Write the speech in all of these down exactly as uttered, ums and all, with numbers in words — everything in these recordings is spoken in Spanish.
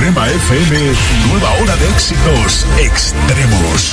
Extrema F M, nueva ola de éxitos extremos.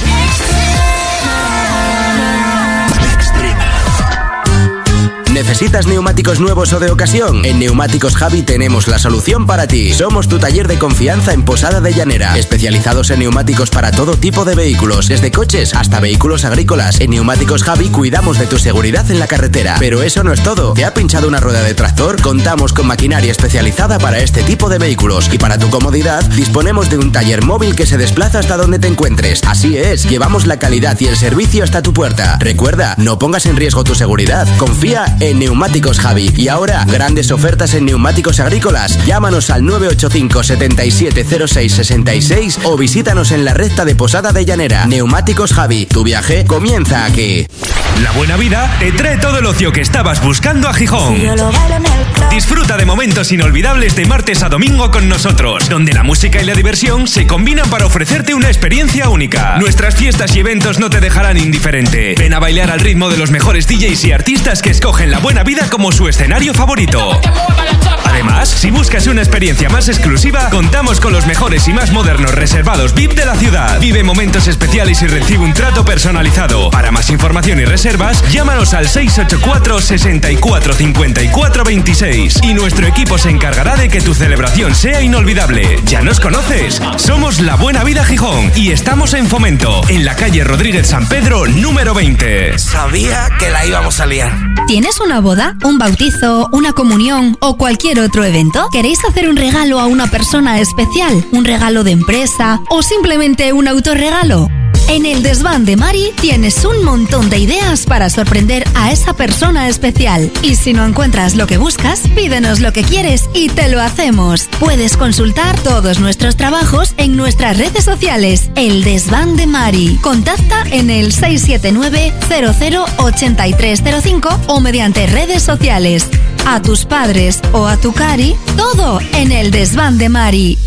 ¿Necesitas neumáticos nuevos o de ocasión? En Neumáticos Javi tenemos la solución para ti. Somos tu taller de confianza en Posada de Llanera, especializados en neumáticos para todo tipo de vehículos, desde coches hasta vehículos agrícolas. En Neumáticos Javi cuidamos de tu seguridad en la carretera. Pero eso no es todo. ¿Te ha pinchado una rueda de tractor? Contamos con maquinaria especializada para este tipo de vehículos. Y para tu comodidad, disponemos de un taller móvil que se desplaza hasta donde te encuentres. Así es, llevamos la calidad y el servicio hasta tu puerta. Recuerda, no pongas en riesgo tu seguridad. Confía en En Neumáticos Javi. Y ahora, grandes ofertas en neumáticos agrícolas. Llámanos al nueve ocho cinco, siete siete cero seis, seis seis o visítanos en la recta de Posada de Llanera. Neumáticos Javi. Tu viaje comienza aquí. La buena vida te trae todo el ocio que estabas buscando a Gijón. Disfruta de momentos inolvidables de martes a domingo con nosotros, donde la música y la diversión se combinan para ofrecerte una experiencia única. Nuestras fiestas y eventos no te dejarán indiferente. Ven a bailar al ritmo de los mejores D Js y artistas que escogen la buena vida como su escenario favorito. Además, si buscas una experiencia más exclusiva, contamos con los mejores y más modernos reservados V I P de la ciudad. Vive momentos especiales y recibe un trato personalizado. Para más información y reservas, llámanos al seis ocho cuatro, seis cuatro, cinco cuatro dos seis y nuestro equipo se encargará de que tu celebración sea inolvidable. ¿Ya nos conoces? Somos La Buena Vida Gijón y estamos en Fomento, en la calle Rodríguez San Pedro, número veinte. Sabía que la íbamos a liar. ¿Tienes una boda, un bautizo, una comunión o cualquier otro evento? ¿Queréis hacer un regalo a una persona especial? ¿Un regalo de empresa o simplemente un autorregalo? En el Desván de Mari tienes un montón de ideas para sorprender a esa persona especial. Y si no encuentras lo que buscas, pídenos lo que quieres y te lo hacemos. Puedes consultar todos nuestros trabajos en nuestras redes sociales. El Desván de Mari. Contacta en el seis siete nueve, cero cero, ocho tres cero cinco o mediante redes sociales. A tus padres o a tu cari, todo en el Desván de Mari.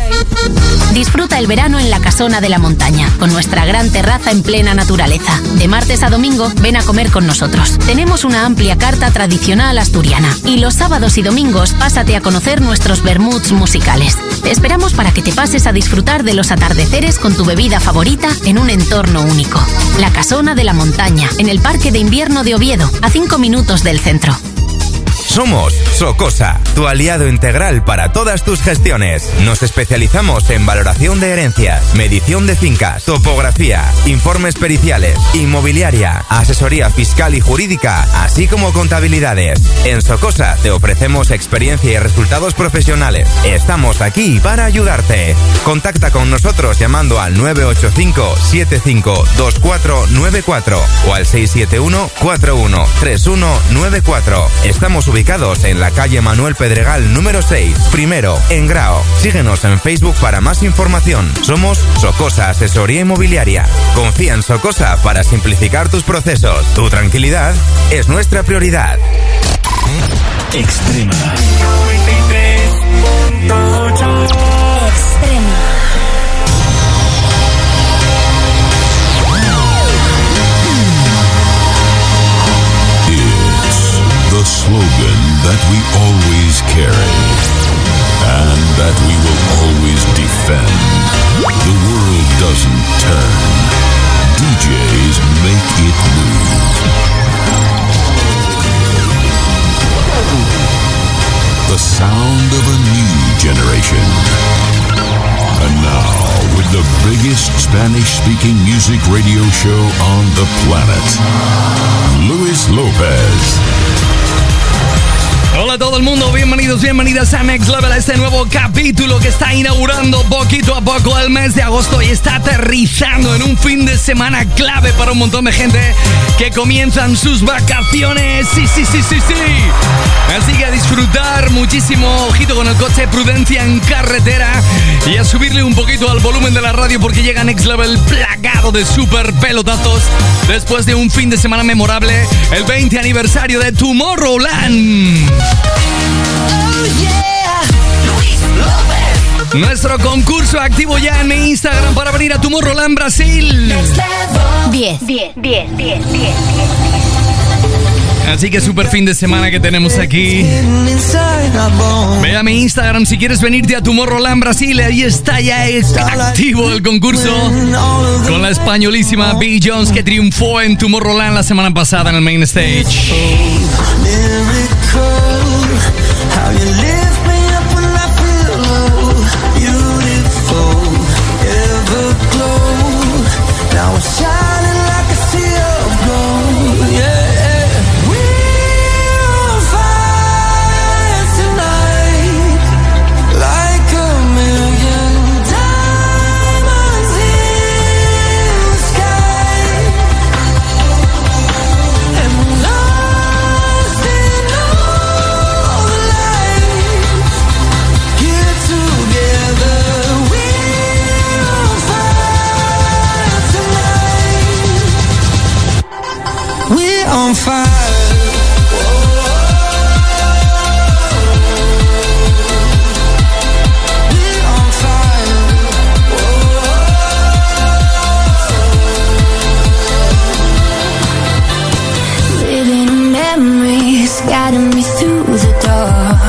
Disfruta el verano en la Casona de la Montaña, con nuestra gran terraza en plena naturaleza. De martes a domingo, ven a comer con nosotros. Tenemos una amplia carta tradicional asturiana. Y los sábados y domingos, pásate a conocer nuestros vermuts musicales. Te esperamos para que te pases a disfrutar de los atardeceres con tu bebida favorita en un entorno único. La Casona de la Montaña, en el Parque de Invierno de Oviedo, a cinco minutos del centro. Somos Socosa, tu aliado integral para todas tus gestiones. Nos especializamos en valoración de herencias, medición de fincas, topografía, informes periciales, inmobiliaria, asesoría fiscal y jurídica, así como contabilidades. En Socosa te ofrecemos experiencia y resultados profesionales. Estamos aquí para ayudarte. Contacta con nosotros llamando al nueve ocho cinco, siete cinco dos cuatro nueve cuatro o al seis siete uno, cuatro uno tres uno nueve cuatro. Estamos ubicados en la calle Manuel Pedregal número seis, primero, en Grao. Síguenos en Facebook para más información. Somos Socosa Asesoría Inmobiliaria. Confía en Socosa para simplificar tus procesos. Tu tranquilidad es nuestra prioridad. Extrema. Extrema. The slogan that we always carry and that we will always defend. The world doesn't turn. D Js make it move. The sound of a new generation. And now, with the biggest Spanish-speaking music radio show on the planet, Luis Lopez. Hola a todo el mundo, bienvenidos, bienvenidas a Next Level, a este nuevo capítulo que está inaugurando poquito a poco el mes de agosto y está aterrizando en un fin de semana clave para un montón de gente que comienzan sus vacaciones. Sí, sí, sí, sí, sí. Así que a disfrutar muchísimo, ojito con el coche, prudencia en carretera y a subirle un poquito al volumen de la radio porque llega Next Level plagado de super pelotazos después de un fin de semana memorable, el veinte aniversario de Tomorrowland. Oh yeah, Luis Lopez. Nuestro concurso activo ya en mi Instagram para venir a Tomorrowland Brasil. diez, diez, diez, diez, diez. Así que super fin de semana que tenemos aquí. Ve a mi Instagram si quieres venirte a Tomorrowland Brasil. Ahí está ya activo el concurso con la españolísima B. Jones, que triunfó en Tomorrowland la semana pasada en el main stage. On fire. Guiding me through the dark.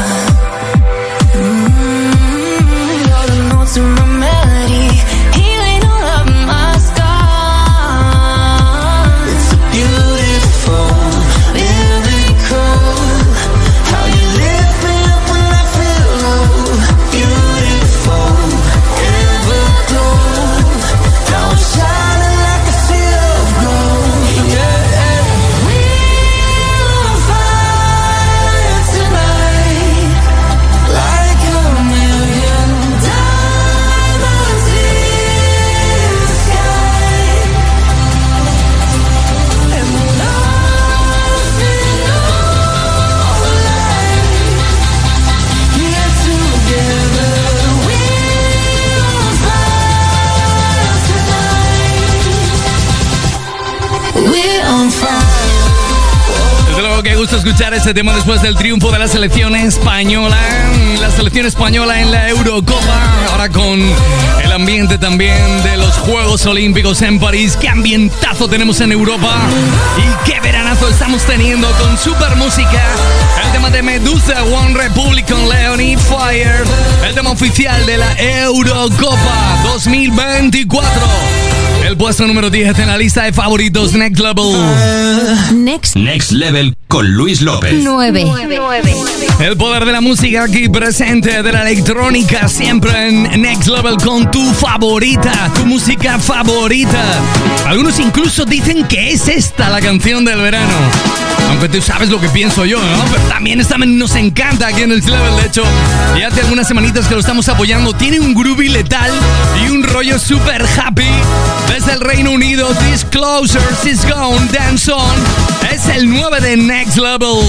Mm-hmm. All the notes in my melody, healing all of my scars. It's a beautiful miracle. How you lift me up when I feel low. Beautiful, everglow. Now I'm shining like a sea of gold. Yeah. Desde luego que gusto escuchar este tema después del triunfo de la selección española. La selección española en la Eurocopa. Ahora con el ambiente también de los Juegos Olímpicos en París. Qué ambientazo tenemos en Europa. Y qué veranazo estamos teniendo con super música. El tema de Medusa, One Republic con Leonid Fire. El tema oficial de la Eurocopa dos mil veinticuatro. El puesto número diez en la lista de favoritos, Next Level. Next, Next Level con Luis López. nueve. El poder de la música aquí presente, de la electrónica, siempre en Next Level con tu favorita, tu música favorita. Algunos incluso dicen que es esta la canción del verano. Aunque tú sabes lo que pienso yo, ¿no? Pero también esta nos encanta aquí en Next Level. De hecho, ya hace algunas semanitas que lo estamos apoyando. Tiene un groovy letal y un rollo super happy. Desde el Reino Unido, Disclosure, She's Gone, Dance On. Es el nueve de Next Level.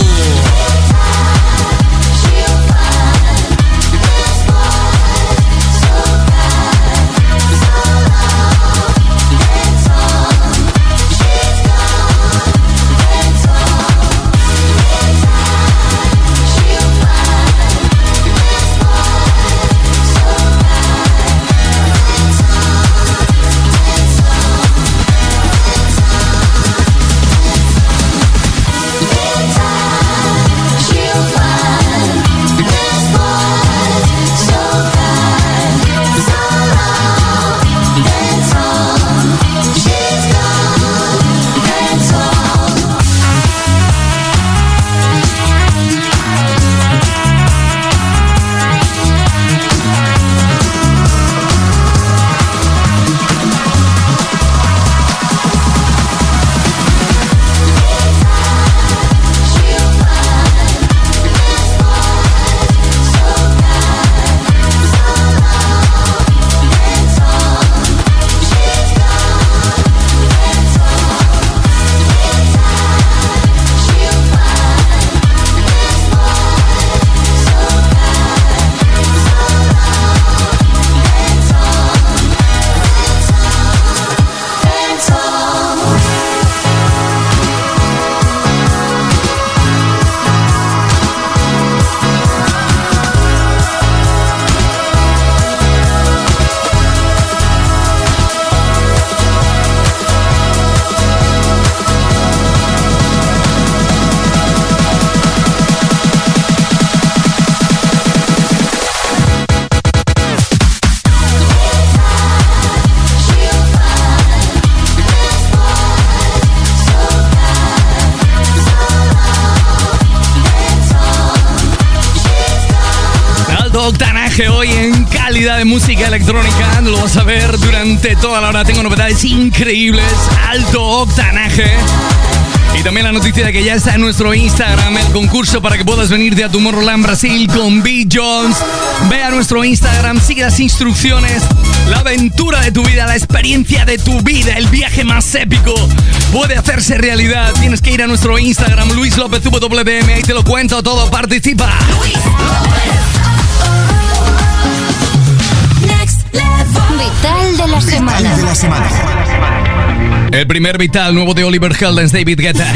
octanaje hoy en calidad de música electrónica. Lo vas a ver durante toda la hora. Tengo novedades increíbles. Alto octanaje. Y también la noticia de que ya está en nuestro Instagram el concurso para que puedas venirte a Tomorrowland Brasil con B. Jones. Ve a nuestro Instagram, sigue las instrucciones. La aventura de tu vida, la experiencia de tu vida, el viaje más épico puede hacerse realidad. Tienes que ir a nuestro Instagram, Luis López W D M, ahí te lo cuento todo. Participa. Vital de la semana. de la semana. El primer vital nuevo de Oliver Heldens, David Guetta.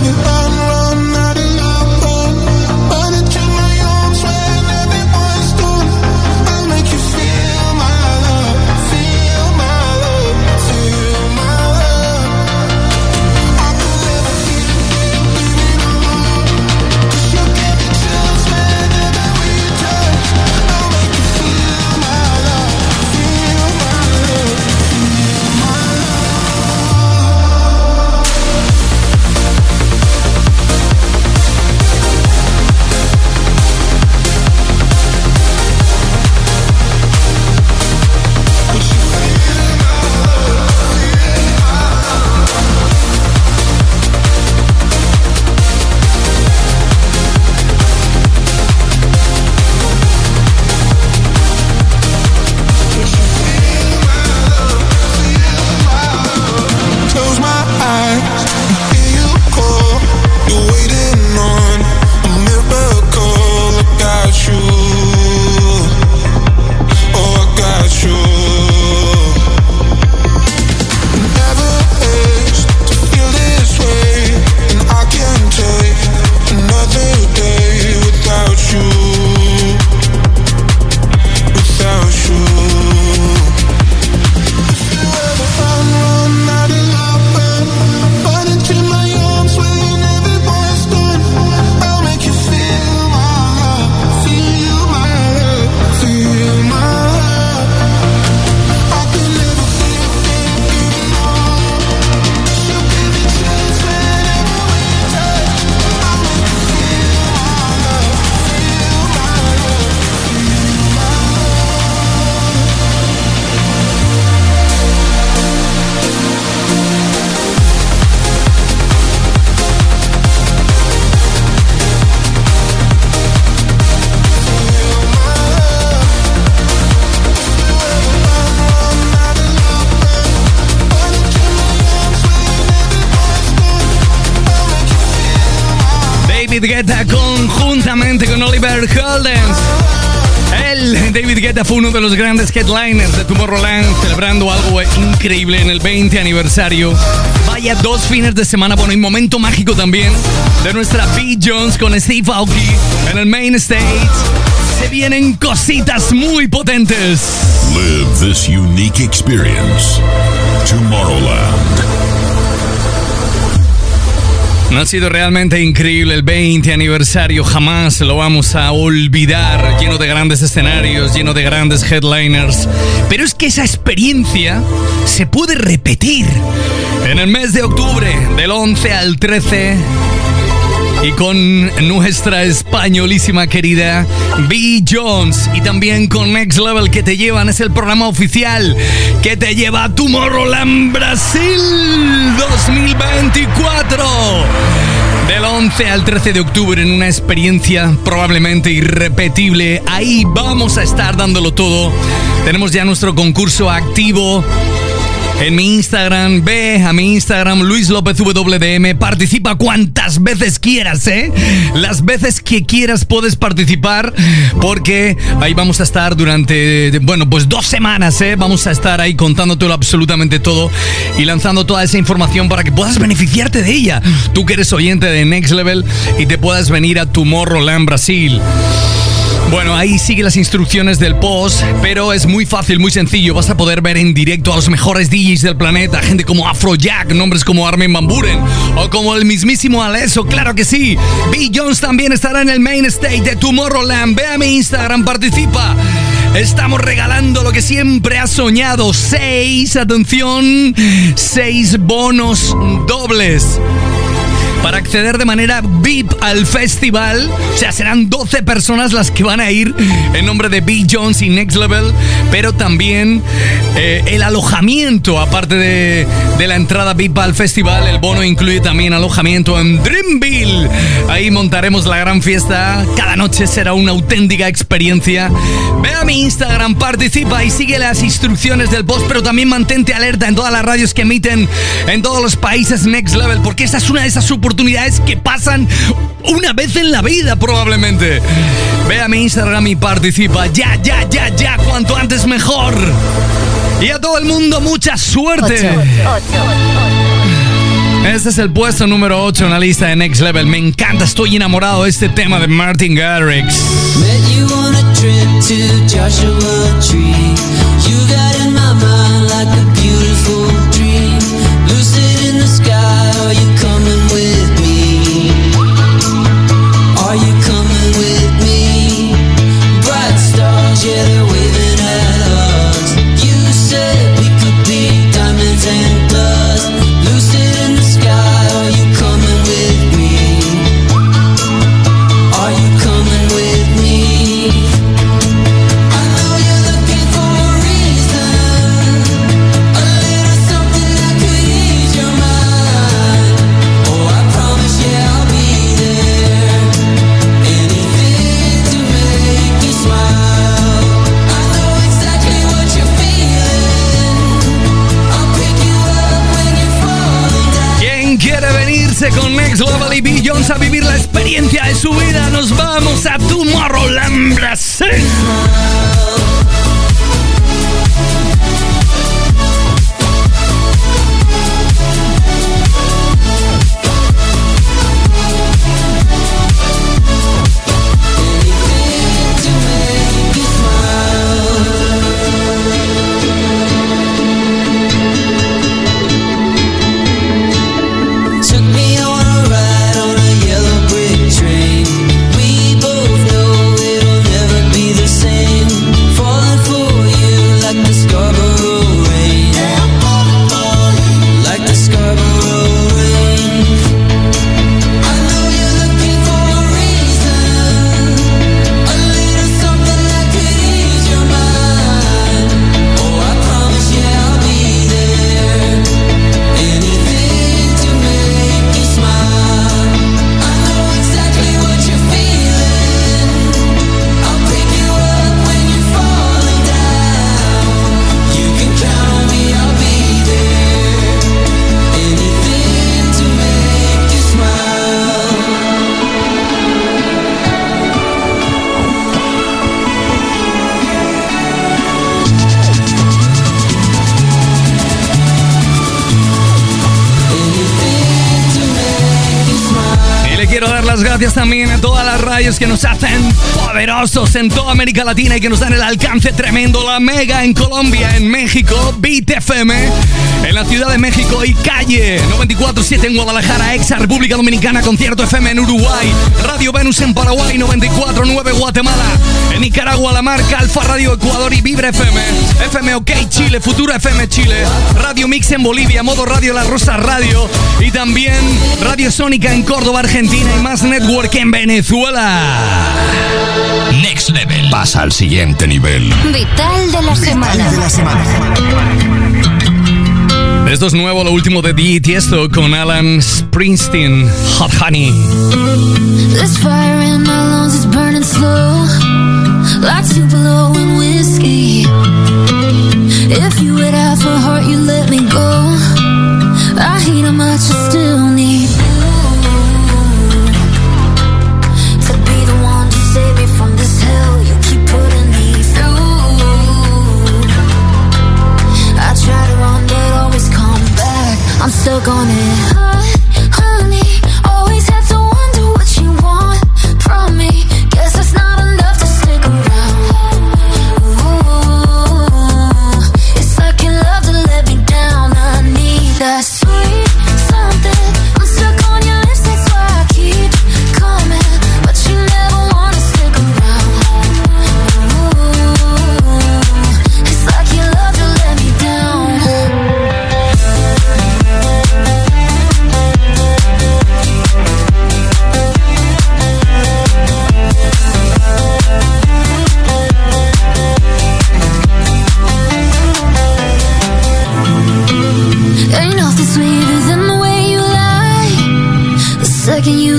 David Guetta conjuntamente con Oliver Heldens. Él, David Guetta, fue uno de los grandes headliners de Tomorrowland, celebrando algo increíble en el veinte aniversario. Vaya dos fines de semana, bueno, y momento mágico también de nuestra B. Jones con Steve Aoki en el main stage. Se vienen cositas muy potentes. Live this unique experience. Tomorrowland. No ha sido realmente increíble el veinte aniversario, jamás lo vamos a olvidar, lleno de grandes escenarios, lleno de grandes headliners. Pero es que esa experiencia se puede repetir en el mes de octubre, del once al trece, y con nuestra españolísima querida B. Jones, y también con Next Level, que te llevan, es el programa oficial que te lleva a Tomorrowland Brasil dos mil veinticuatro. Del once al trece de octubre, en una experiencia probablemente irrepetible. Ahí vamos a estar dándolo todo. Tenemos ya nuestro concurso activo en mi Instagram. Ve a mi Instagram, Luis López W D M. Participa cuantas veces quieras, ¿eh? Las veces que quieras puedes participar, porque ahí vamos a estar durante, bueno, pues dos semanas, ¿eh? Vamos a estar ahí contándotelo absolutamente todo y lanzando toda esa información para que puedas beneficiarte de ella. Tú que eres oyente de Next Level y te puedas venir a Tomorrowland Brasil. Bueno, ahí sigue las instrucciones del post, pero es muy fácil, muy sencillo. Vas a poder ver en directo a los mejores D Js del planeta, gente como Afrojack, nombres como Armin van Buuren o como el mismísimo Alesso, claro que sí. B. Jones también estará en el main stage de Tomorrowland. Ve a mi Instagram, participa. Estamos regalando lo que siempre has soñado. Seis, atención, seis bonos dobles. para acceder de manera V I P al festival. O sea, serán doce personas las que van a ir en nombre de B. Jones y Next Level, pero también eh, el alojamiento, aparte de, de la entrada V I P al festival, el bono incluye también alojamiento en Dreamville. Ahí montaremos la gran fiesta. Cada noche será una auténtica experiencia. Ve a mi Instagram, participa y sigue las instrucciones del post, pero también mantente alerta en todas las radios que emiten en todos los países Next Level, porque esta es una de esas oportunidades que pasan una vez en la vida probablemente. Ve a mi Instagram y participa. Ya, ya, ya, ya, cuanto antes mejor. Y a todo el mundo mucha suerte. Ocho, ocho, ocho. Este es el puesto número ocho en la lista de Next Level. Me encanta, estoy enamorado de este tema de Martin Garrix. Met you on a trip to Joshua Tree. You got in my mind like a beautiful dream. Lucid in the sky, are you coming with me? Are you coming with me? Bright stars, yeah, they're waving at us. You said we could be diamonds and dust. Lucid in the sky, are you coming with me? Are you coming with me? I know you're looking for a reason, a little something that could ease your mind. Oh, I promise, yeah, I'll be there. Anything to make you smile. I know exactly what you're feeling. I'll pick you up when you're falling down. ¿Quién quiere venirse con Next Level y B. Jones a vivir la experiencia de su vida? Nos vamos a Tomorrowland, Brasil. Took me on a ride on a yellow brick train. We both know it'll never be the same. Falling for you like the Scarborough rain. Like the Scarborough rain. I know you're looking for a reason, a little something that could ease your mind. Oh, I promise, yeah, I'll be there. Anything to make you smile. I know exactly what you're feeling. I'll pick you up when you're falling down. You can count on me, I'll be there. Anything to make you smile. Anything to make you smile. Y le quiero dar las gracias también a todas las radios que nos hacen poderosos en toda América Latina y que nos dan el alcance tremendo. La Mega en Colombia, en México, Beat F M en la Ciudad de México y Calle noventa y cuatro siete en Guadalajara, Exa República Dominicana, Concierto F M en Uruguay, Radio Venus en Paraguay, noventa y cuatro nueve Guatemala, en Nicaragua La Marca, Alfa Radio Ecuador y Vibra F M, F M OK Chile, Futura F M Chile, Radio Mix en Bolivia, Modo Radio La Rosa Radio y también Radio Sónica en Córdoba, Argentina y Más Network en Venezuela. Next Level. Pasa al siguiente nivel. Vital de la semana. de la semana. Esto es nuevo, lo último de D Tiesto con Alan Springsteen, Hot Honey. This fire in my lungs is burning slow, like Tupelo and whiskey. If you would have a heart, you let me go. I hate how much I still need you to be the one to save me from this hell you keep putting me through. I try to run, but always come back. I'm stuck on it. Hot honey, always have to wonder what you want from me. Guess it's not enough to stick around. Ooh, it's like you love to let me down. I need that sweet something. I'm stuck on your lips, that's why I keep coming, but you never wanna stick around. Ooh, it's like you love to let me down.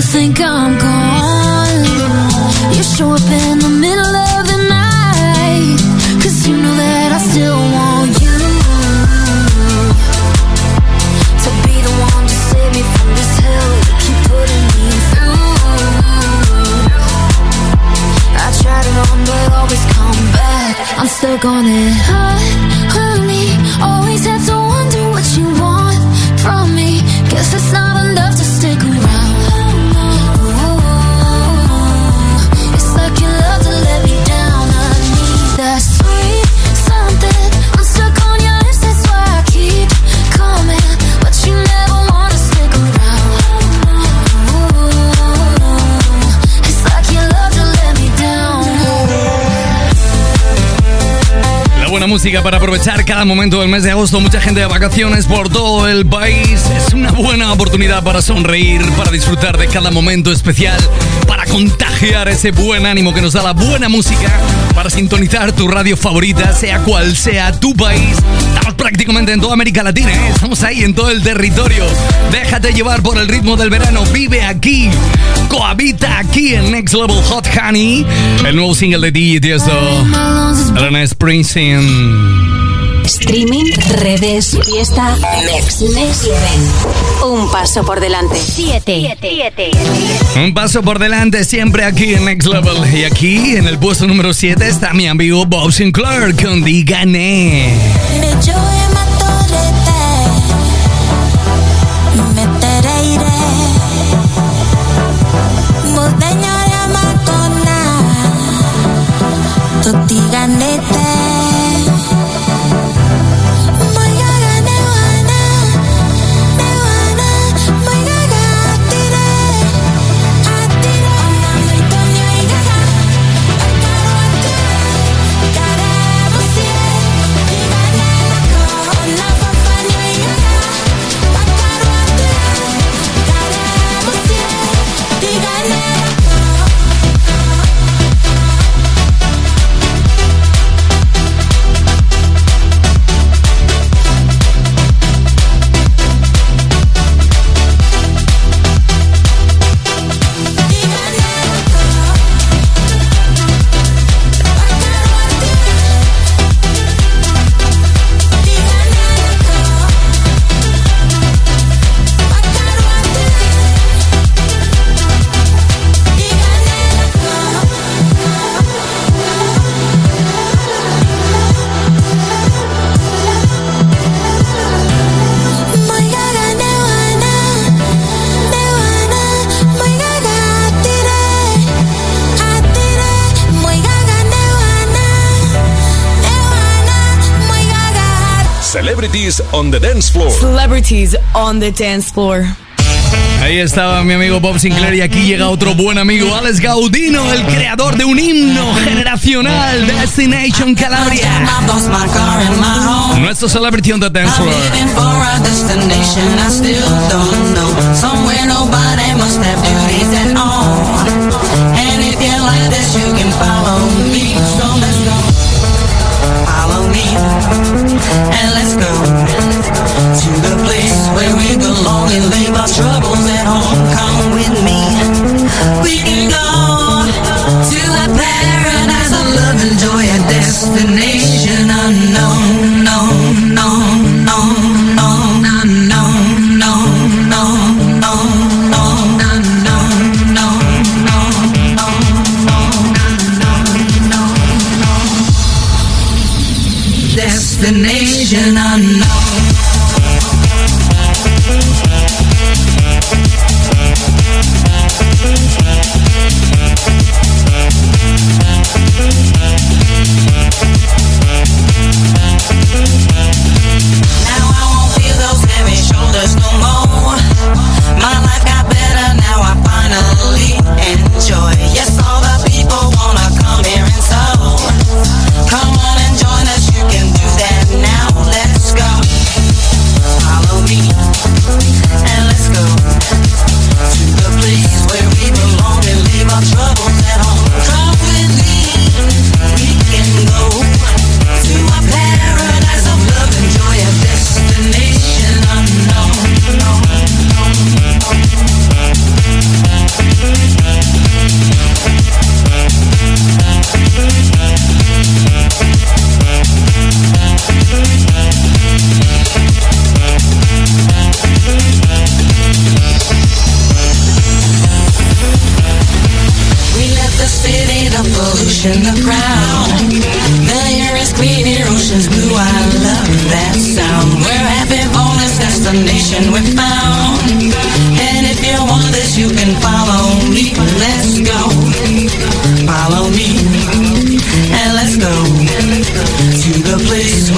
think I'm gone. You show up in the middle of the night, 'cause you know that I still want you to be the one to save me from this hell you keep putting me through. I tried to run but always come back. I'm stuck on it. Hot, honey, always have to wonder what you want from me. Guess it's not enough to stick around. Ooh, it's like you love to let me down. I need that sweet something. I'm stuck on your lips, that's why I keep coming, but you never wanna stick around. Ooh, it's like you love to let me down. La buena música para aprovechar cada momento del mes de agosto. Mucha gente de vacaciones por todo el país. Es una buena oportunidad para sonreír, para disfrutar de cada momento especial, para contagiar ese buen ánimo que nos da la buena música, para sintonizar tu radio favorita, sea cual sea tu país. Estamos prácticamente en toda América Latina, ¿eh? Estamos ahí en todo el territorio. Déjate llevar por el ritmo del verano. Vive aquí, cohabita aquí en Next Level Hot Honey, el nuevo single de D J Tiesto, Elena Springsteen. Streaming, redes, fiesta, Next, Next Level. Un paso por delante. Siete. Un paso por delante siempre aquí en Next Level. Y aquí en el puesto número siete está mi amigo Bob Sinclair con Dígane. Celebrities on the dance floor. Celebrities on the dance floor. Ahí estaba mi amigo Bob Sinclair y aquí llega otro buen amigo, Alex Gaudino, el creador de un himno generacional, Destination Calabria. Nuestro Celebrity on the dance floor. Follow me, and let's go to the place where we belong and leave our troubles at home. Come with me, we can go to a paradise of love and joy, a destination unknown, no, no, no, no, no, no, no, no, no, no, no, destination unknown. Troubles at home. Come with me.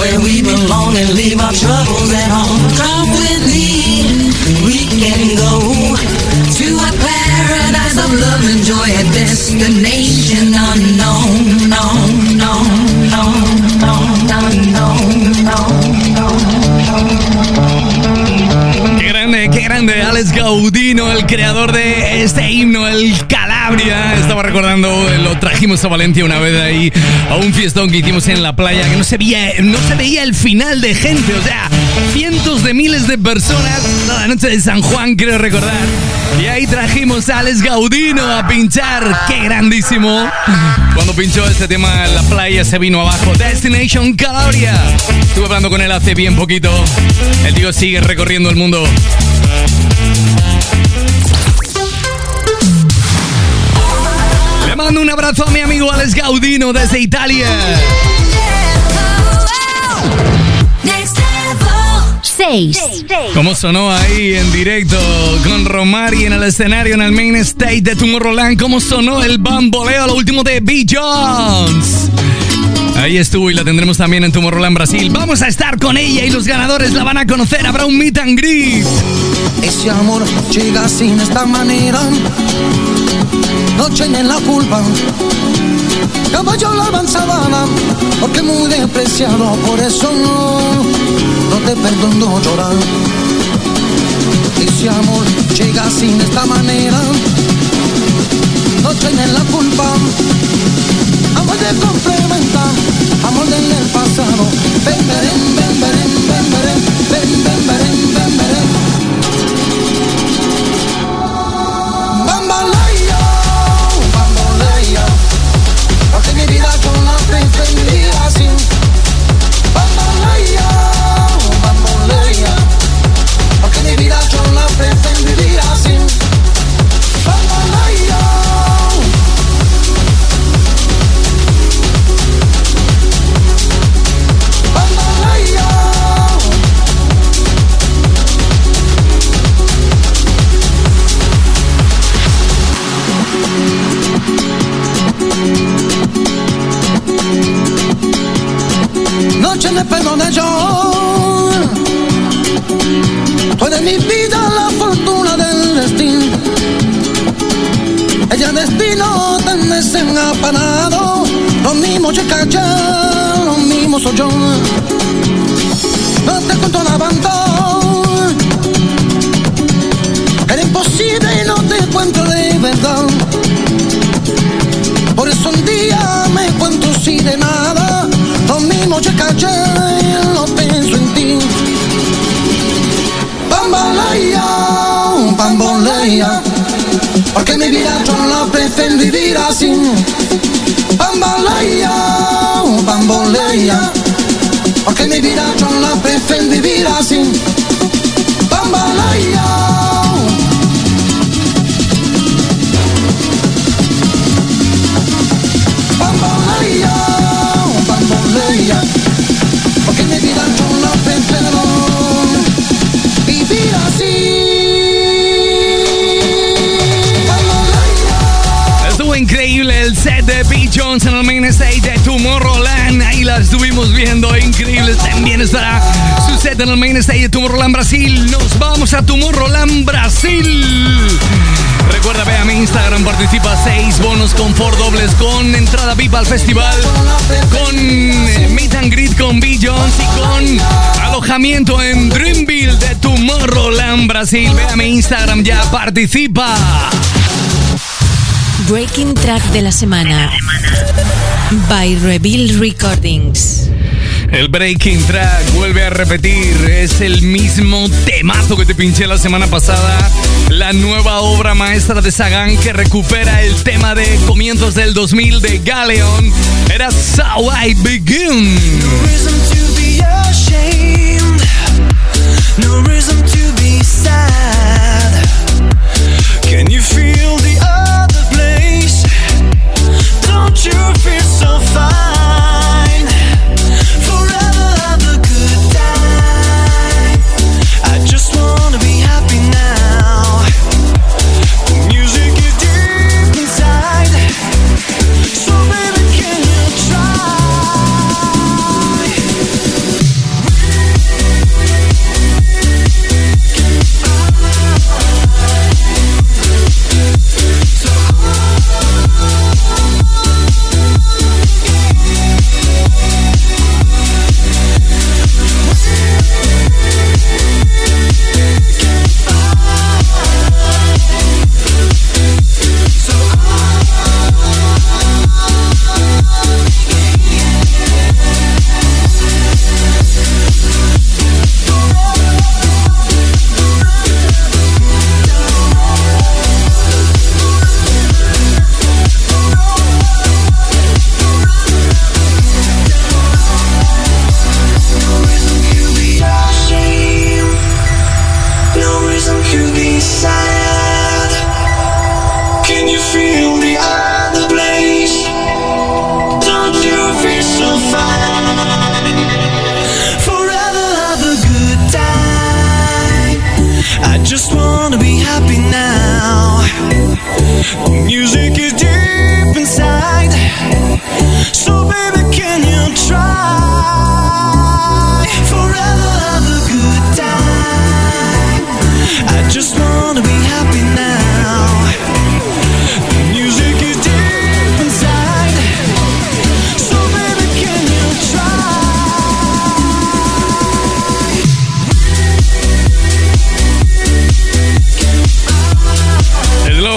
where we belong and leave our troubles at home. Come with me, we can go to a paradise of love and joy, a destination unknown, known, known, known, known, known, known, known. Qué grande, qué grande, Alex Gaudino, el creador de este himno, el Calabria. Estaba recordando, lo trajimos a Valencia una vez ahí a un fiestón que hicimos en la playa, que no se veía, no se veía el final de gente, o sea, cientos de miles de personas, la noche de San Juan, creo recordar. Y ahí trajimos a Alex Gaudino a pinchar, qué grandísimo. Cuando pinchó este tema en la playa se vino abajo. Destination Calabria. Estuve hablando con él hace bien poquito. El tío sigue recorriendo el mundo. Le mando un abrazo a mi amigo Alex Gaudino desde Italia. seis. ¿Cómo sonó ahí en directo con Romari en el escenario en el main stage de Tomorrowland? ¿Cómo sonó el bamboleo, lo último de B. Jones? Ahí estuvo y la tendremos también en Tomorrowland Brasil. Vamos a estar con ella y los ganadores la van a conocer. Habrá un meet and greet. Ese amor llega sin esta manera, no tienen la culpa. Caballo la avanzada, porque muy despreciado, por eso no, no te perdono llorar. Ese amor llega sin esta manera, no tienen la culpa. Amor de complementar, amor del pasado. Ven, ven, ven, ven, ven, ven, ven, ven, ven, ven, ven. Bambolea, bambolea, porque mi vida yo la preferiría así. Bambolea, bambolea, porque mi vida yo la preferiría así. Bambolea. Noche de perdón de yo, tú eres mi vida, la fortuna del destino. Ella destino te desengapanado, lo mismo yo caché, lo mismo soy yo. No te cuento levantó, era imposible y no te cuento de verdad. Por eso un día me cuento si de nada, lo mismo yo caché, lo pienso en ti. Bambolea, bambolea, porque mi vida yo la prefiero vivir así. Bambolea, bambolea, porque mi vida yo la prefiero vivir así. Bambolea. Bambolea, bambolea, porque mi vida yo la prefiero vivir así. Bambolea. Estuvo increíble el set de B. Jones en el main stage de Tomorrowland. Ahí la estuvimos viendo, increíble. También estará su set en el main stage de Tomorrowland Brasil. Nos vamos a Tomorrowland Brasil. Recuerda, ve a mi Instagram, participa seis bonos con four dobles, con entrada V I P al festival, con eh, meet and greet con B. Jones y con alojamiento en Dreamville de Tomorrowland Brasil. Ve a mi Instagram ya, participa. Breaking Track de la semana by Reveal Recordings. El Breaking Track vuelve a repetir, es el mismo temazo que te pinché la semana pasada, la nueva obra maestra de Sagan que recupera el tema de comienzos del dos mil de Galeon. Era How I Begin. No reason to be ashamed, no reason to be sad. Can you feel the other place? Don't you feel so fine? Try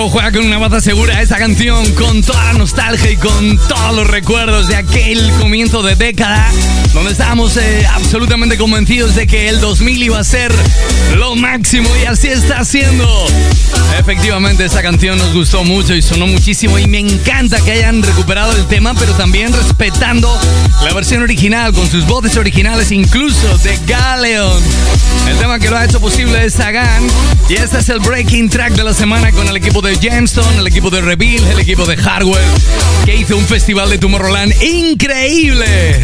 tiempo juega con una baza segura esta canción, con toda la nostalgia y con todos los recuerdos de aquel comienzo de década, donde estábamos eh, absolutamente convencidos de que el dos mil iba a ser lo máximo, y así está siendo. Efectivamente, esta canción nos gustó mucho y sonó muchísimo, y me encanta que hayan recuperado el tema, pero también respetando la versión original, con sus voces originales incluso, de Galeon. El tema que lo ha hecho posible es Sagan, y este es el breaking track de la semana con el equipo de Gemstone, el equipo de Reveal, el equipo de Hardware, que hizo un festival de Tomorrowland increíble.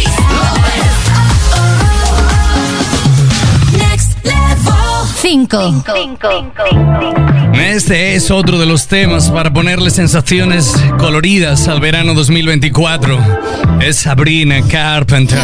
cinco. Este es otro de los temas para ponerle sensaciones coloridas al verano dos mil veinticuatro. Es Sabrina Carpenter.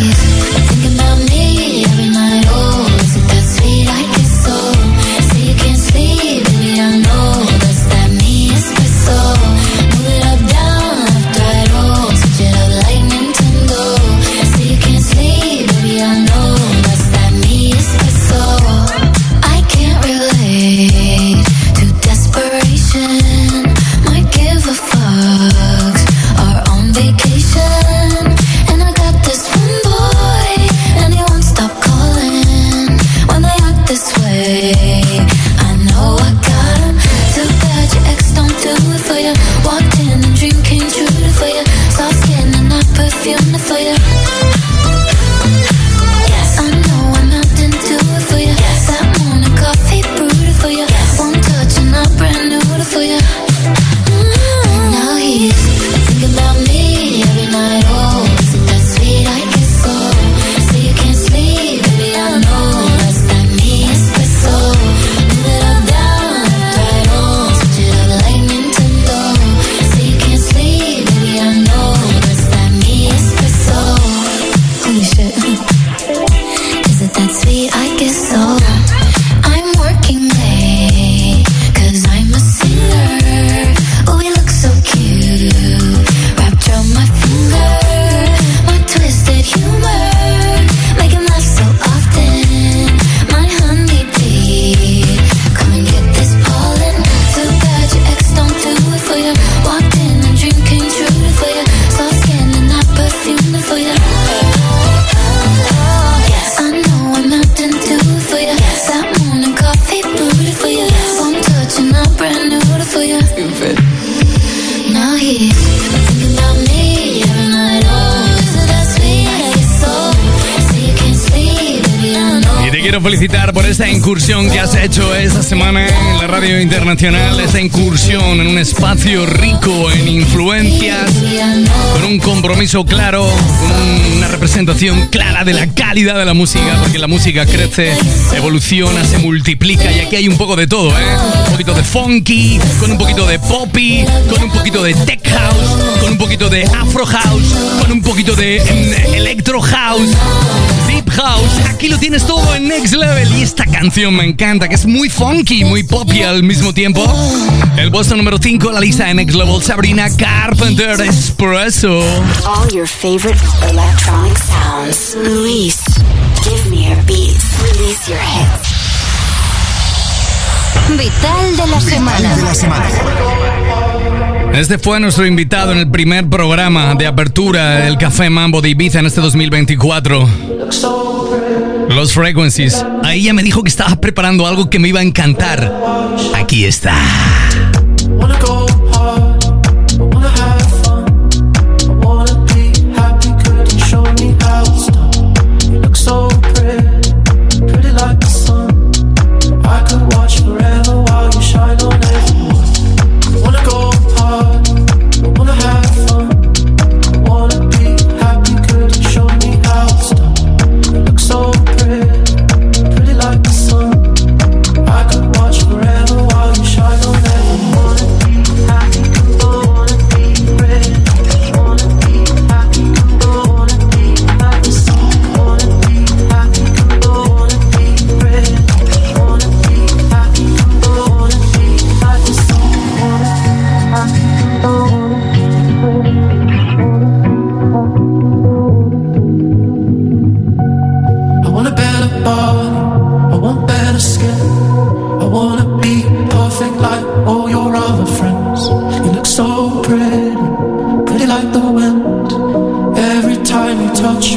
Felicitar por esta incursión que has hecho esta semana en la radio internacional, esta incursión en un espacio rico en influencias, con un compromiso claro, con una representación clara de la calidad de la música, porque la música crece, evoluciona, se multiplica, y aquí hay un poco de todo, ¿eh? Un poquito de funky, con un poquito de poppy, con un poquito de tech house, con un poquito de afro house, con un poquito de mm, electro house, deep house. Aquí lo tienes todo en Next Level, y esta canción me encanta, que es muy funky, muy poppy al mismo tiempo. El puesto número cinco en la lista de Next Level, Sabrina Carpenter, Espresso. All your favorite electronic sounds. Luis, give me your beats. Release your hits. Vital de la semana. de la semana. Este fue nuestro invitado en el primer programa de apertura del Café Mambo de Ibiza en este dos mil veinticuatro. Los Frequencies. Ahí ella me dijo que estaba preparando algo que me iba a encantar. Aquí está. Forever while you shine on it.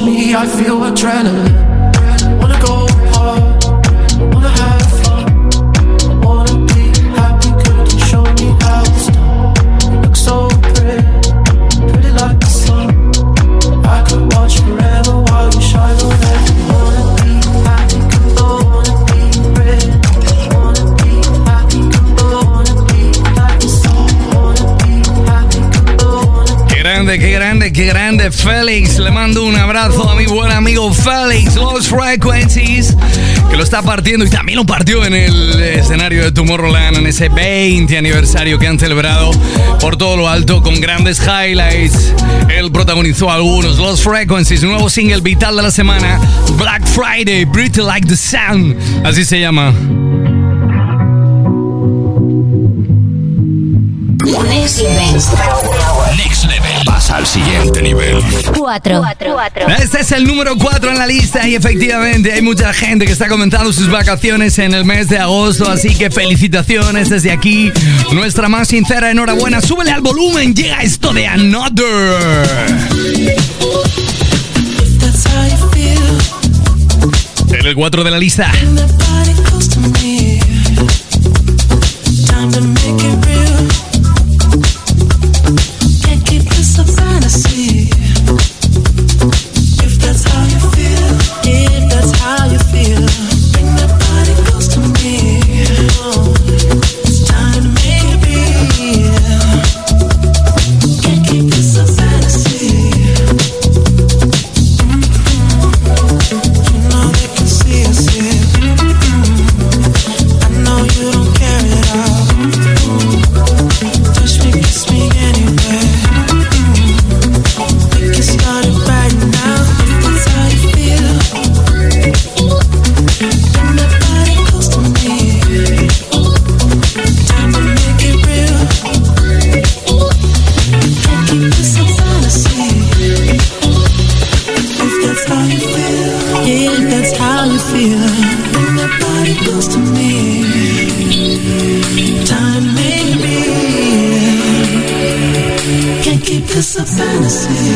me, I feel adrenaline. Wanna go hard, wanna have fun, I wanna be happy. Could you show me how it's done? You look so pretty, pretty like the sun. I could watch forever while you shine on it. Wanna be happy, could I wanna be pretty. Wanna be happy, could I wanna be like the sun. Wanna be happy, could I wanna be. Qué grande, qué grande, qué grande, Félix. Le mando un abrazo a mi buen amigo Félix, Lost Frequencies, que lo está partiendo y también lo partió en el escenario de Tomorrowland en ese veinte aniversario que han celebrado por todo lo alto con grandes highlights. Él protagonizó algunos. Lost Frequencies, nuevo single vital de la semana, Black Friday, Pretty Like the Sun, así se llama. Next Level. Next Level. Pasa al siguiente nivel. Cuatro. Este es el número cuatro en la lista y efectivamente hay mucha gente que está comenzando sus vacaciones en el mes de agosto, así que felicitaciones desde aquí. Nuestra más sincera enhorabuena. Súbele al volumen, llega esto de Another. En el cuatro de la lista. Fantasy. If that's how you feel, if that's how you feel, bring that body close to me. Oh, it's time to make it real. Can't keep this a fantasy. Mm-hmm. You know they can see us here. Mm-hmm. I know you don't care at all. Mm-hmm. Touch me, kiss me anywhere. It's a fantasy.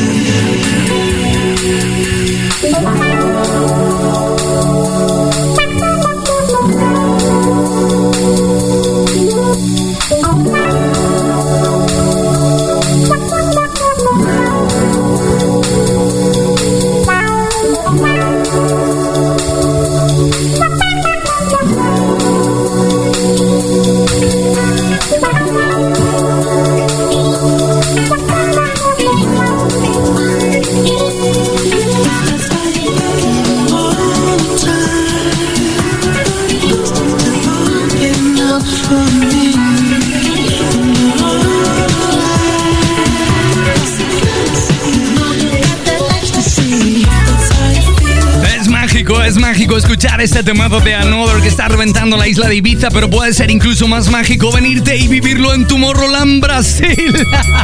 Es mágico escuchar este temazo de Another que está reventando la isla de Ibiza, pero puede ser incluso más mágico venirte y vivirlo en Tomorrowland, Brasil.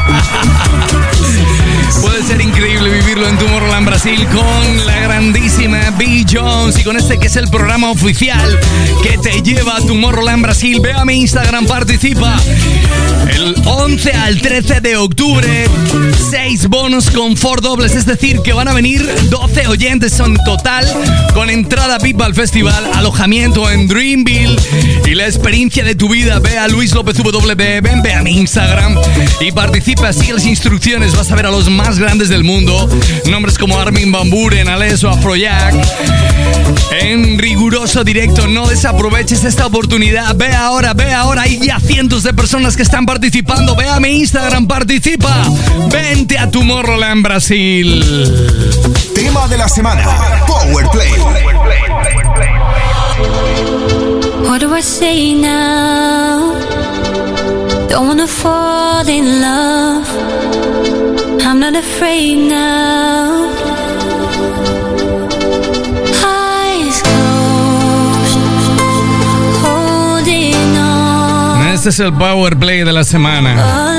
Puede ser increíble vivirlo en Tomorrowland, Brasil con la grandísima B. Jones y con este que es el programa oficial que te lleva a Tomorrowland, Brasil. Ve a mi Instagram, participa. El once al trece de octubre, seis bonos con four dobles, es decir, que van a venir doce oyentes en total, con entrada V I P al festival, alojamiento en Dreamville y la experiencia de tu vida. Ve a Luis López W, ven, ve a mi Instagram y participa, sigue las instrucciones, vas a ver a los más grandes del mundo, nombres como Armin van Buuren, Alesso, Afrojack, en riguroso directo. No desaproveches esta oportunidad, ve ahora, ve ahora, hay ya cientos de personas que están participando. Ve a mi Instagram, participa, vente a Tomorrowland, Brasil. Tema de la semana, Power Play. What do I say now? Don't wanna fall in love. I'm not afraid now. Eyes closed, holding on. Este es el Power Play de la semana.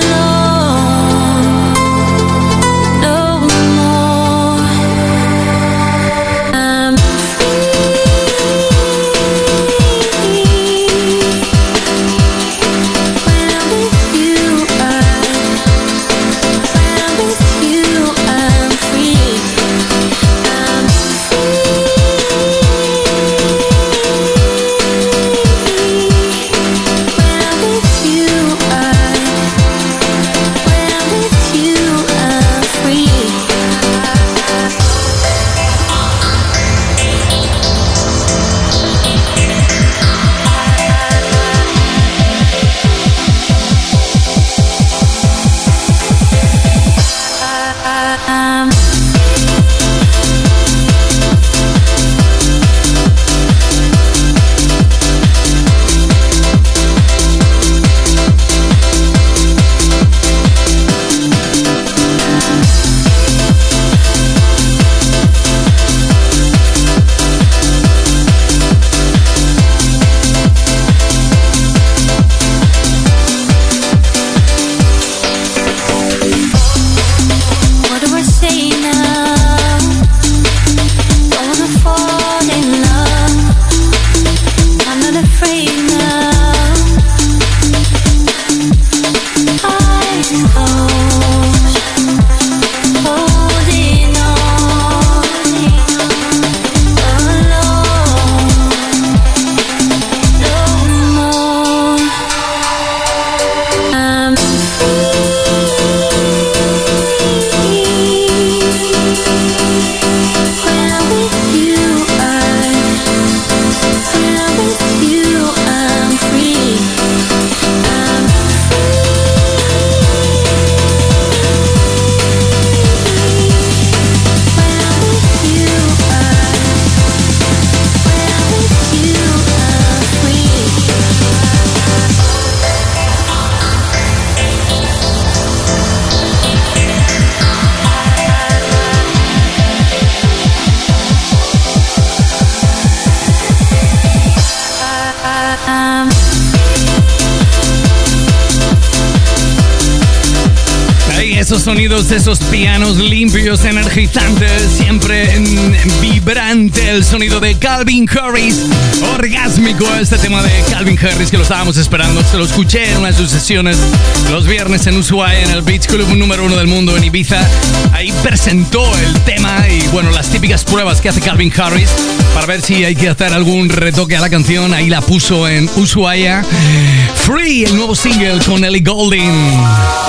esos sonidos, esos pianos limpios, energizantes, siempre en, en vibrante el sonido de Calvin Harris. Orgásmico este tema de Calvin Harris que lo estábamos esperando. Se lo escuché en una de sus sesiones los viernes en Ushuaia, en el Beach Club número uno del mundo en Ibiza. Ahí presentó el tema y bueno, las típicas pruebas que hace Calvin Harris para ver si hay que hacer algún retoque a la canción. Ahí la puso en Ushuaia. Free, el nuevo single con Ellie Goulding.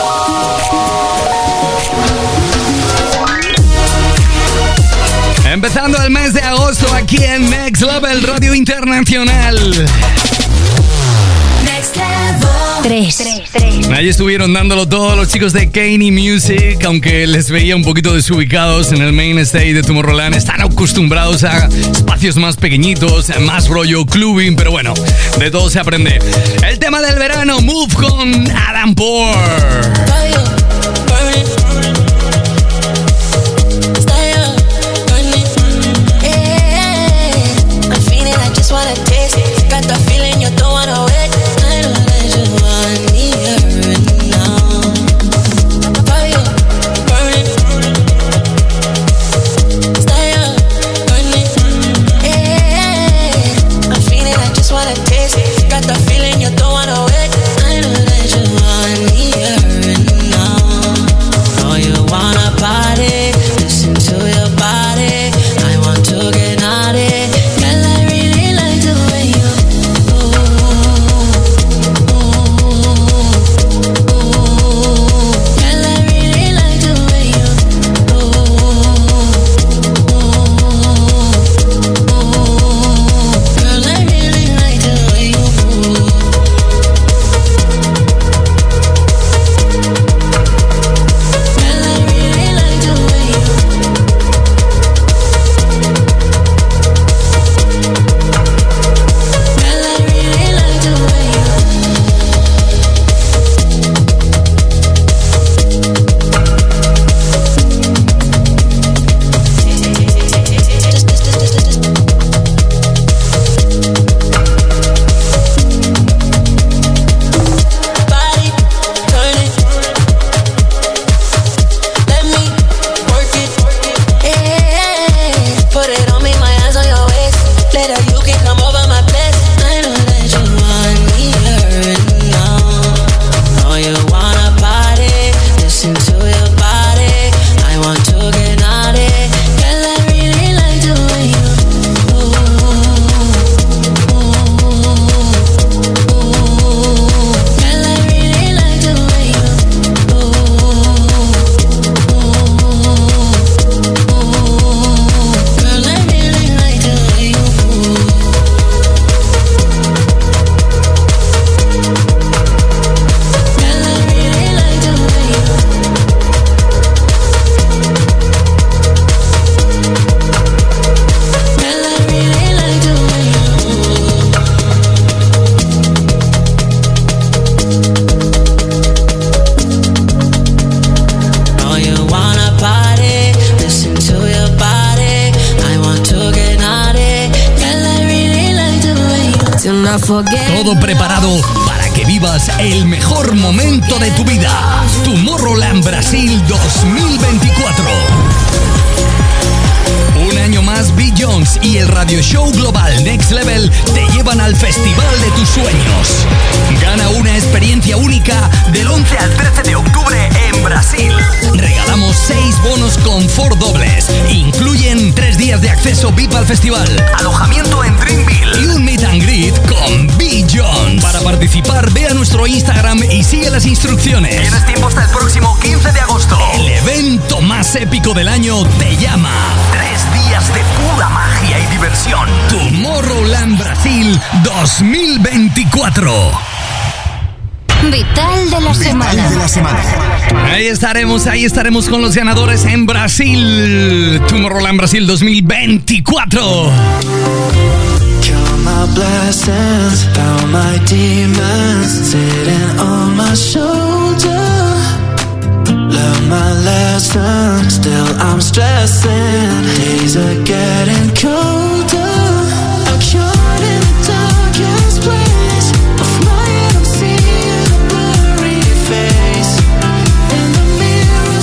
Empezando el mes de agosto aquí en Next Level Radio Internacional. Next Level. tres. Ahí estuvieron dándolo todos los chicos de Kanye Music, aunque les veía un poquito desubicados en el main stage de Tomorrowland. Están acostumbrados a espacios más pequeñitos, más rollo clubbing, pero bueno, de todo se aprende. El tema del verano, Move con Adam Poor. Wanna taste it, got the feeling you don't wanna wait. I know that you want me here and now. Fire, burning, style, burning, yeah. I'm feeling, I just wanna taste it, got the feeling you don't wanna wait. I know that you want me here and now. Know you wanna party, listen to your body. I want to get naughty. Todo preparado para que vivas el mejor momento de tu vida. Tomorrowland Brasil dos mil veinticuatro. Un año más, B. Jones y el radio show global Next Level te llevan al festival de tus sueños. Gana una experiencia única del once al trece de octubre en Brasil. Regalamos seis bonos confort dobles. Incluyen tres días de acceso V I P al festival, alojamiento en Dreamville y un meet and greet con B. Jones. Para participar, ve a nuestro Instagram y sigue las instrucciones. Tienes tiempo hasta el próximo quince de agosto. El evento más épico del año te llama. Tres días de pura magia y diversión. Tomorrowland Brasil dos mil veinticuatro. Vital de la semana. de la semana. Ahí estaremos, ahí estaremos con los ganadores en Brasil. Tomorrowland Brasil dos mil veinticuatro. Count my blessings, found my demons sitting on my shoulder. Learn my lesson, still I'm stressing. Days are getting colder. I'm caught in the darkest place of my head. I'm seeing a blurry face in the mirror.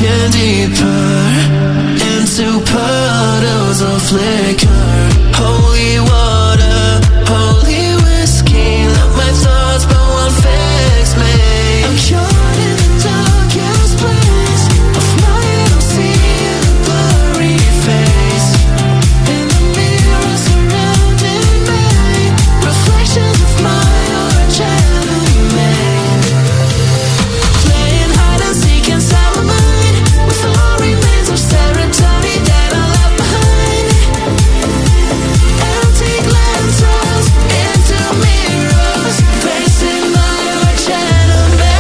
sinking deeper into puddles of liquor. Holy water, holy whiskey, let my thoughts but won't fix me. I'm caught in the darkest place of my own sea, the blurry face. In the mirror surrounding me, reflections of my arch enemy. Playing hide and seek inside my mind, with all remains of serotonin that I left behind. Empty glances into mirrors, facing my arch enemy.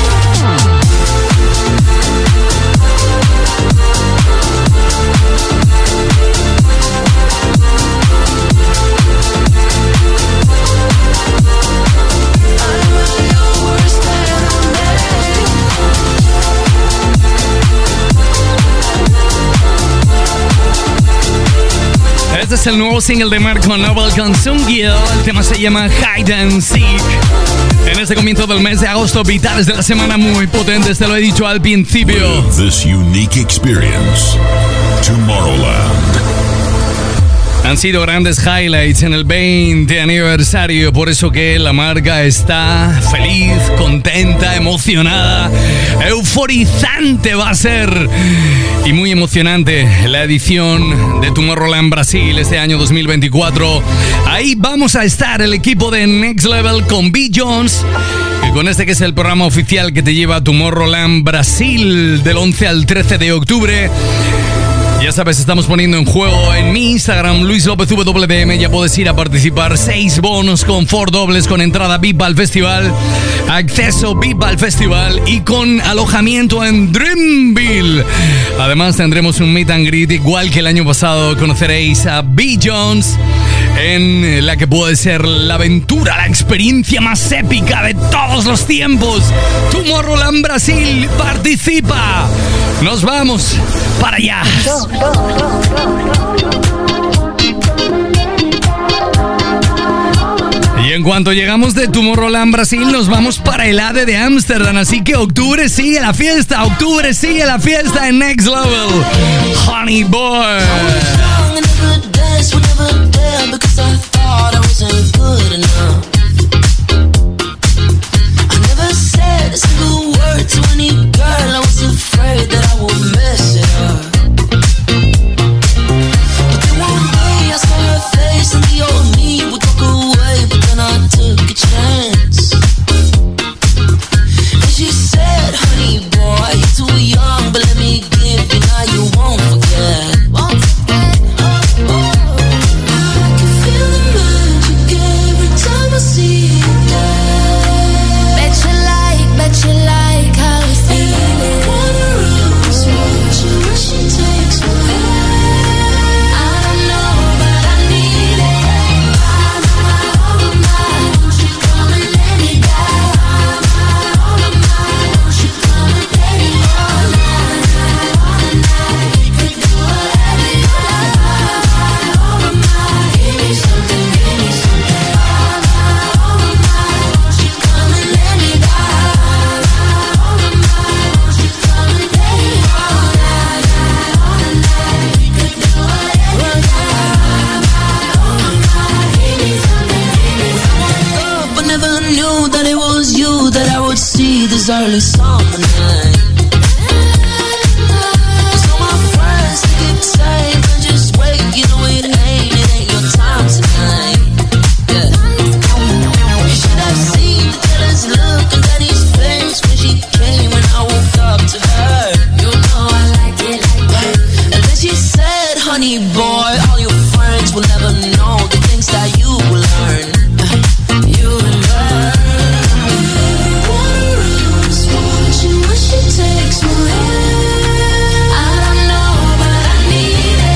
Este es el nuevo single de Marco Noble con Sungyeol. El tema se llama Hide and Seek. En este comienzo del mes de agosto, vitales de la semana muy potentes, te lo he dicho al principio. This unique experience, Tomorrowland. Han sido grandes highlights en el veinte aniversario, por eso que la marca está feliz, contenta, emocionada, euforizante va a ser y muy emocionante la edición de Tomorrowland Brasil este año dos mil veinticuatro. Ahí vamos a estar el equipo de Next Level con B. Jones y con este que es el programa oficial que te lleva a Tomorrowland Brasil del once al trece de octubre. Ya sabes, estamos poniendo en juego en mi Instagram, Luis López W D M. Ya puedes ir a participar. Seis bonos con four dobles, con entrada V I P al festival, acceso V I P al festival y con alojamiento en Dreamville. Además tendremos un meet and greet igual que el año pasado. Conoceréis a B. Jones en la que puede ser la aventura, la experiencia más épica de todos los tiempos. Tomorrowland Brasil, participa. Nos vamos para allá. Y en cuanto llegamos de Tomorrowland Brasil, nos vamos para el A D E de Ámsterdam. Así que octubre sigue la fiesta, octubre sigue la fiesta en Next Level. Honey Boy. Early summer night. So my friends they keep saying, "But just wait, you know it ain't, it ain't your time tonight." Yeah. You should have seen the jealous look on Danny's face when she came when I woke up to her. You know I like it like that. And then she said, "Honey boy, all your friends will never know the things that you will learn." You will learn. Takes my hand. I don't know, but I need it.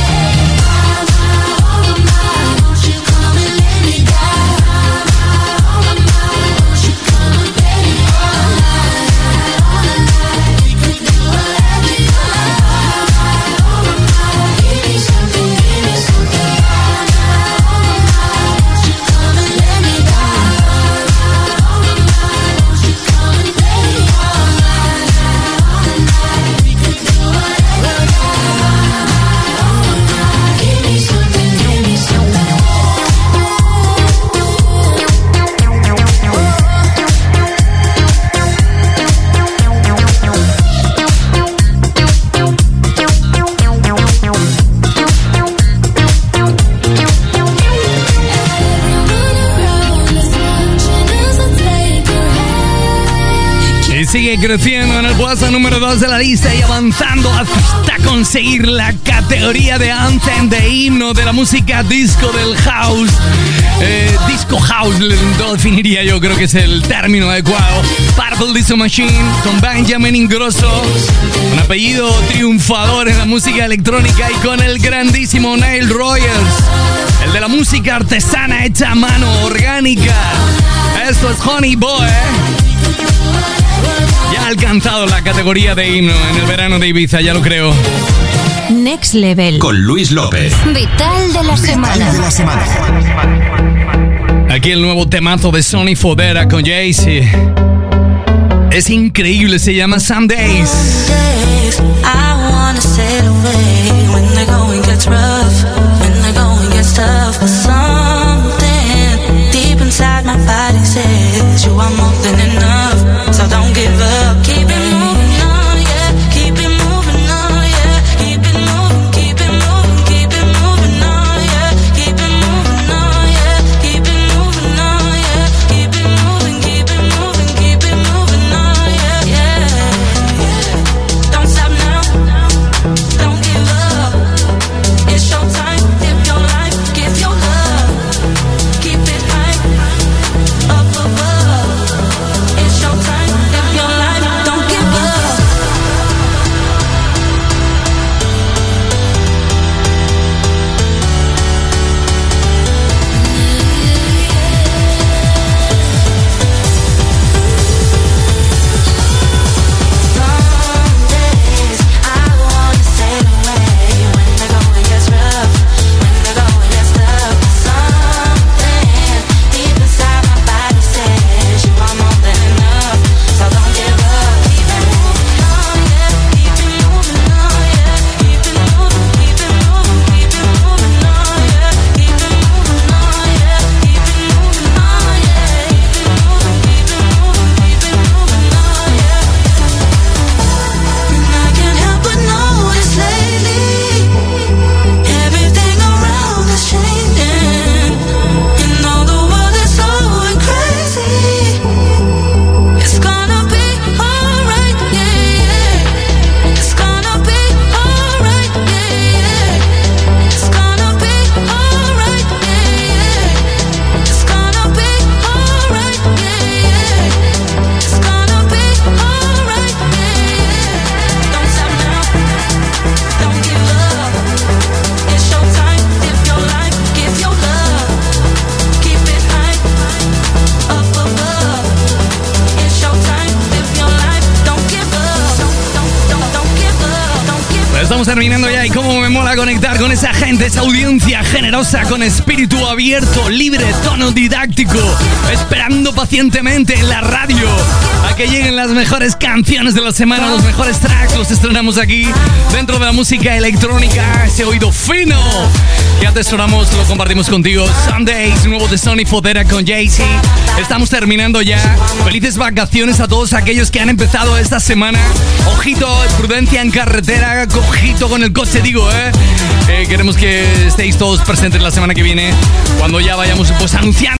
Y sigue creciendo en el puesto número dos de la lista y avanzando hasta conseguir la categoría de Anthem, de himno de la música disco del house. Eh, disco house, lo definiría yo, creo que es el término adecuado. Purple Disco Machine con Benjamin Ingrosso, un apellido triunfador en la música electrónica, y con el grandísimo Nile Rodgers, el de la música artesana hecha a mano, orgánica. Esto es Honey Boy. Ya ha alcanzado la categoría de himno en el verano de Ibiza, ya lo creo. Next Level. Con Luis López. Vital de la semana. De la semana. Aquí el nuevo temazo de Sonny Fodera con Jay-Z. Es increíble, se llama Some Days. I wanna sail away when the going gets rough, when the going gets tough. But something deep inside my body says you are more than enough. So don't give up, keep it moving on, yeah. Keep it moving on, yeah. Keep it moving, keep it moving, keep it moving on, yeah. Keep it moving on, yeah. Keep it moving on, yeah. Keep it moving, keep it moving, keep it moving on, yeah, yeah. Don't stop now, don't give up. It's your time, live your life, give your love. Keep it high, up above. It's your time, live your life, don't give up. Some days I wanna sail away when the going gets rough, when the going gets tough. Something deep inside my body says you are more than enough. So don't give up, keep it moving on, yeah. Keep it moving on, yeah. Keep it moving, keep it moving, keep it moving on, yeah. Keep it moving on, yeah. Keep it moving on, yeah. Keep it moving, keep it moving, keep it moving on, yeah. And I can't help but notice lately, everything around is changing. And though the world is so crazy, it's gonna be alright, yeah, yeah. It's gonna be alright, yeah, yeah. It's gonna be alright, yeah, yeah. It's gonna be alright, yeah, yeah. It's gonna be alright, yeah, yeah. Don't stop now, don't give up. It's your time, live your life, give your love. Keep it high, up above. It's your time, live your life, don't give up. Don't, don't, don't give up, don't give up. Estamos terminando ya, y cómo me mola conectar con esa gente, esa audiencia generosa, con espíritu abierto, libre, tono didáctico, esperando pacientemente en la radio a que lleguen las mejores canciones de la semana, los mejores tracks. Los estrenamos aquí dentro de la música electrónica, ese oído fino que atesoramos, lo compartimos contigo. Sundays, nuevo de Sonny Fodera con Jay-Z. Estamos terminando ya. Felices vacaciones a todos aquellos que han empezado esta semana. Ojito, prudencia en carretera, ojito con el coche, digo, ¿eh? Eh, Queremos que estéis todos presentes la semana que viene, cuando ya vayamos pues anunciando